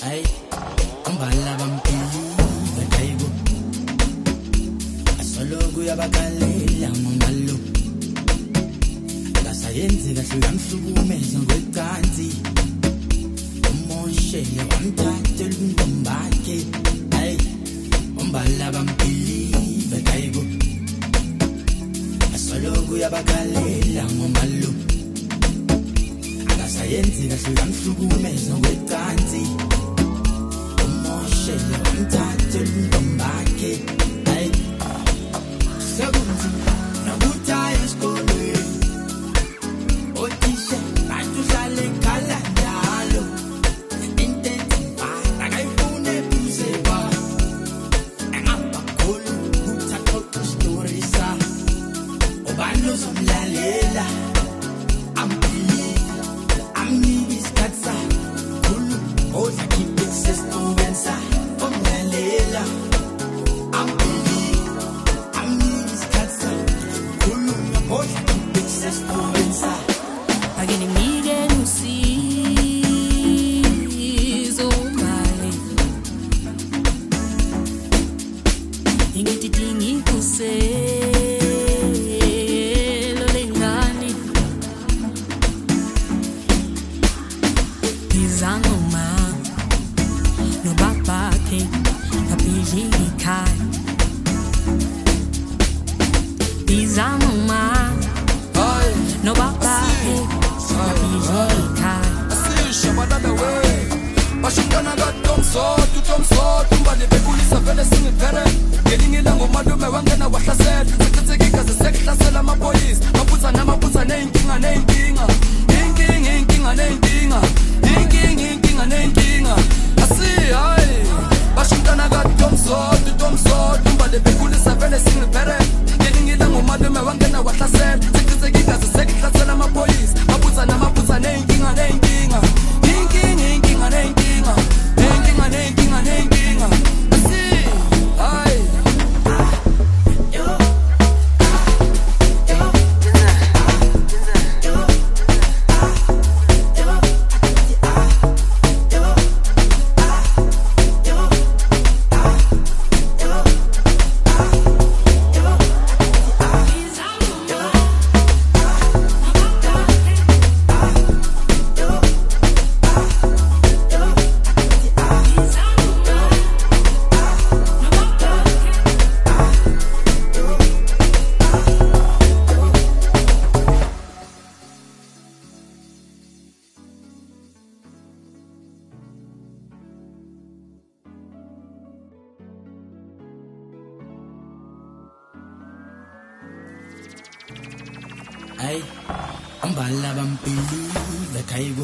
Ay, umbala bampili kayibo. Asolo kuyabakalela ngomalo. Akasayenzi kahle uyamhlukumeza ngwecansi. Umoshele wamthathela untombakhe. Ay, umbala bampili kayibo. Asolo kuyabakalela ngomalo. Akasayenzi kahle uyamhlukumeza ngwecansi. Umoshele wamthathela untombakhe. Ay, sekunzi nakuthaya esikolweni. Othisha bantu hlale khala njalo. Intenzi akayifune ebuze ba. Engamba khulu ukuthatha story sa. Ubani uzomlalela. Amniki isikhathi sakhe. Khulu odla keep access to wenza. Omlalela. Amniki isikhathi sakhe. Khulu odla keep access to wenza. Akinimike usizo mali. Ingididinga ikuselo lengane. Izangoma nobabakhe abijika. Izangoma nobabakhe abijika. Shabalala we bashukana kaTomso umbale bekulisa vele singiphere ngelinye ngomalume wangena wahlasela sekuthekika sekuhlasela amaphoyisa maputsa neyinkinga asi hayi bashukana kaTomso umbale bekulisa vele singiphere ngelinye ngomalume wangena wahlasela sekuthekika sekuhlasela amaphoyisa maputsa neyinkinga asi hayi Ay, umbala bampili kayibo.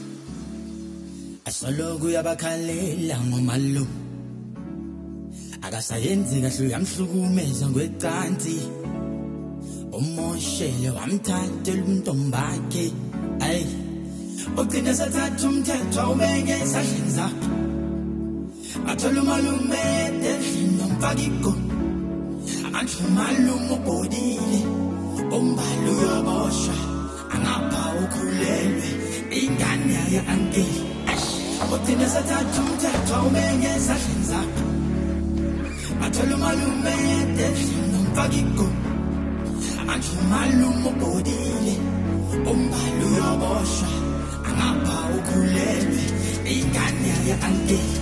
Asolo kuyabakalela ngomalo. Akasayenzi kahle uyamhlukumeza ngwecansi. Umoshele wamthathela untombakhe. Ay, ugcina sathatha umthetho awubeke esandleni zakhe. Athola umalume endlini nomfakiko. Amantu umalume ubhodile. Umbala uyoboshwa angapha ukhulelwe ingane yaye anti. Ugcina sathatha umthetho awubeke esandleni zakhe. Athola umalume endlini nomfakiko. Amantu umalume ubhodile. Umbala uyoboshwa angapha ukhulelwe ingane yaye anti.